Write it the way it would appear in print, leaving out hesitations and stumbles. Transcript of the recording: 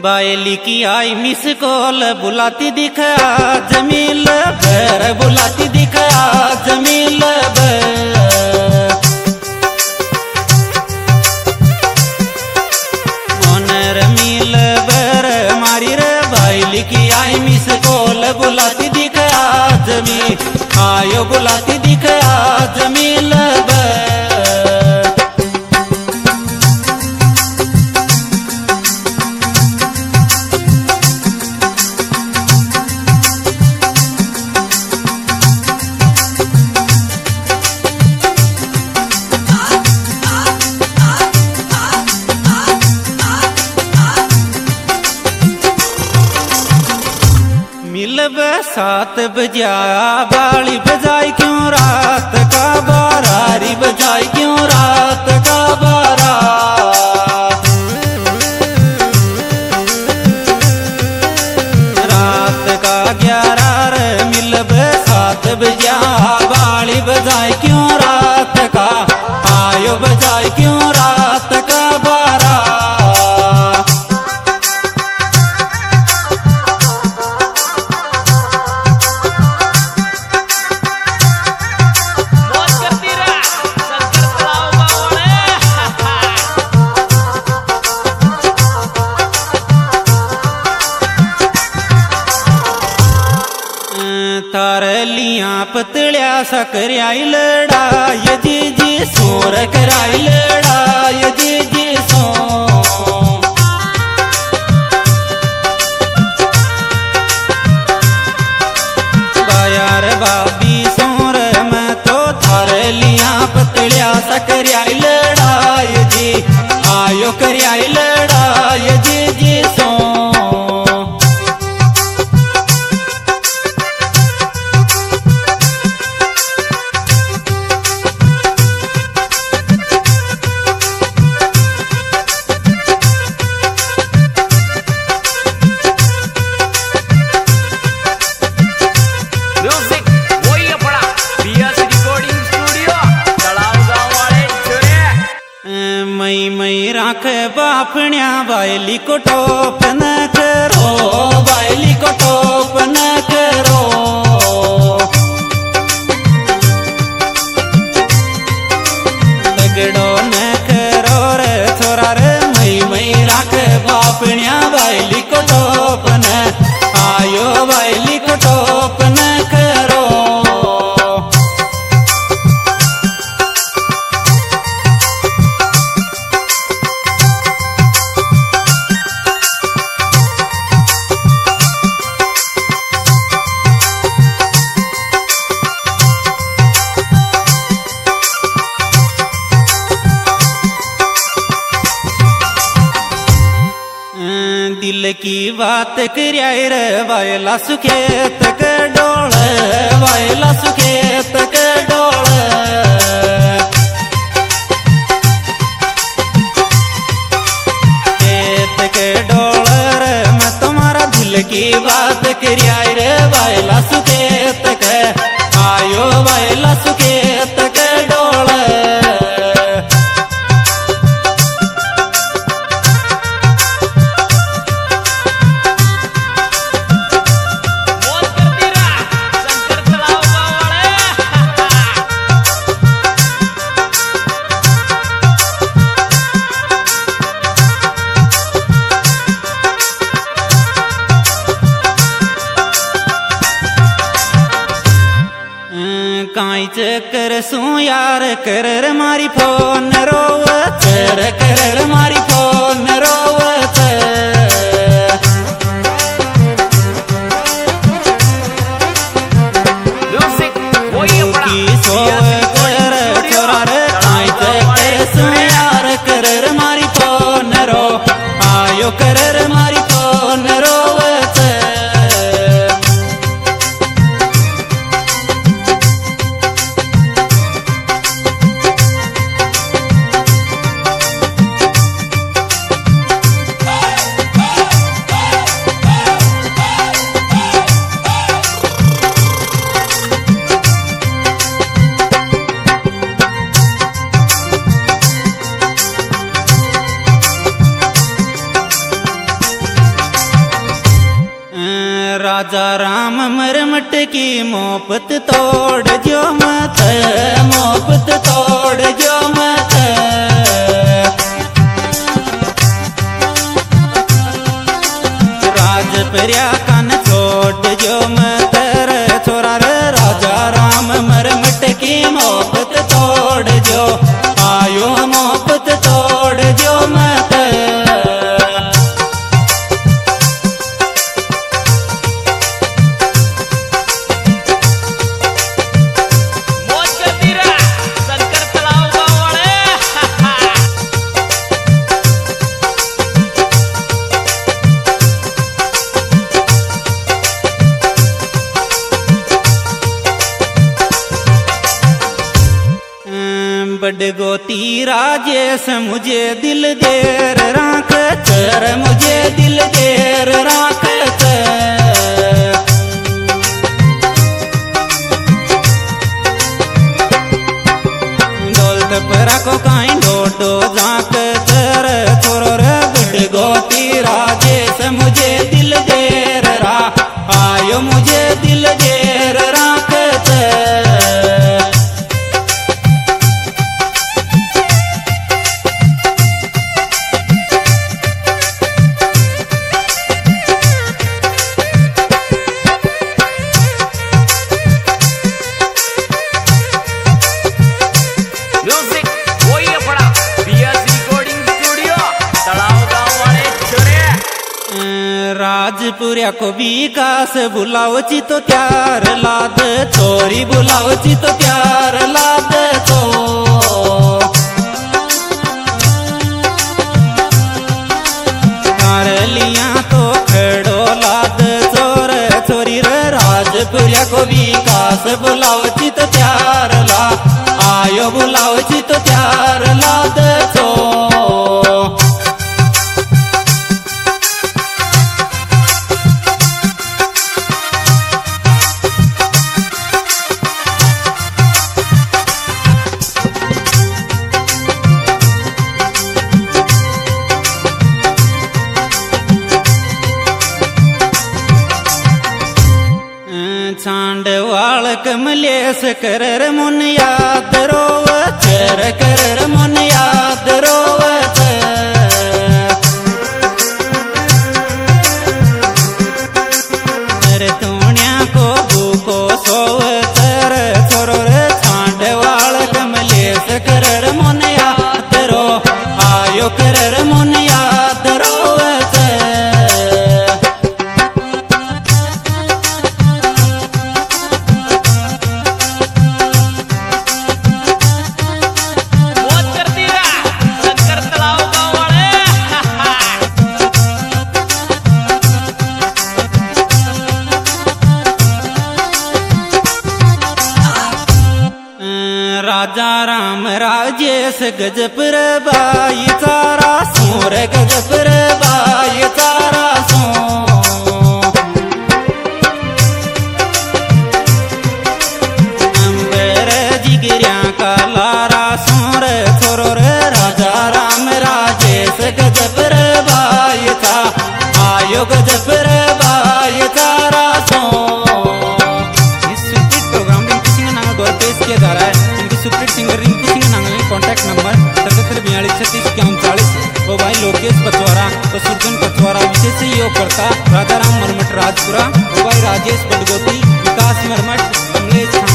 बायली की I miss call बुलाती दिखा जमील भर बुलाती दिखा जमील रमील बर मारी रे बायली की आई मिस कॉल बुलाती दिखा जमी आयो बुलाती दिखा जमील मिलब 7 बजा बाली बजाई क्यों रात का बारारी बजाई क्यों रात का बारा रात का 11 मिलब 7 बजा बाली बजाई क्यों रात का आयो बजाई क्यों रात का बारा तारलियां पतलिया सकरियाई लड़ा ये जी सोर कराई लड़ा ये जी सो बायार बाबी सोर मैं तो तारलियां पतलिया सकरियाई लड़ा ये जी आयो करियाई लड़ा ये जी सो मई राख बापण्या बायली को टोप न करो बायली को टोप न करो तगड़ो न करो रे छोरा रे मई राख बापण्या बायली को टोप न आयो बायली को टोप न करो दिल की बात करियाई रे वायला सुखेत के डोल वायला सुखेत के डोल खेत के डोल रे मैं तुम्हारा दिल की बात करियाई रे वायला सुखेत के आयो वायला सुखेत के डोल काई चक्कर सू यार कर मारी फोन रोवत कर मारी फोन रोवत की सोव कर चोरा रे काई चक्कर सू यार कर मारी फोन रो आयो कर मारी फोन रोवत की मोहब्बत तोड़ जो मत, मोहब्बत तोड़ जो मत। राजपुरिया कान छोड़ जो मत रे छोरा रे, राजा राम मर मिट की मोहब्बत तोड़ जो आयो, मोहब्बत तोड़ जो मत। बडगोती राजेश मुझे दिल देर राख चर, मुझे दिल देर राख दौलत परा को काई डोडो जाक चर छोरो रे। बडगोती राजेश मुझे दिल देर रा आयो, मुझे दिल देर राख राजपुरिया को विकास बुलावची तो त्यार लाद, छोरी बुलावची तो त्यार लाद तो। लिया तो खड़ो लाद चोर छोरी रे। राजपुरिया को विकास बुलावची तो त्यार ला आयो, बुलावची तो त्यार लाद तो। चांडवाल कमलेश करर मुन याद रोवत चर, करर मुन याद रोवत। अरे तोण्या को भूको सोवत रे छोरो रे। चांडवाल कमलेश करर मुन याद रो आयो, करर मुन याद रोवत। राजा राम राजेश गजपुर बाई तारा सोर, गजपुर बाई तारा सो। अंबर जिगरिया का लारा सोर छोरो रे। राजा राम राजेश गजपुर बाई था आयो, गजपुर बाई तारा सो। इस सुपीट प्रोग्राम में किसी ने नाम पेश किया जा रहा है। Supreet singer Rinku Singh Nangal contact number 774236 वो भाई लोकेश पचवारा तो सुर्जन पचवारा विशेष सहयोग करता राजा राम मरमट राजपुरा, वो भाई राजेश बडगोती, विकास मरमट, कमलेश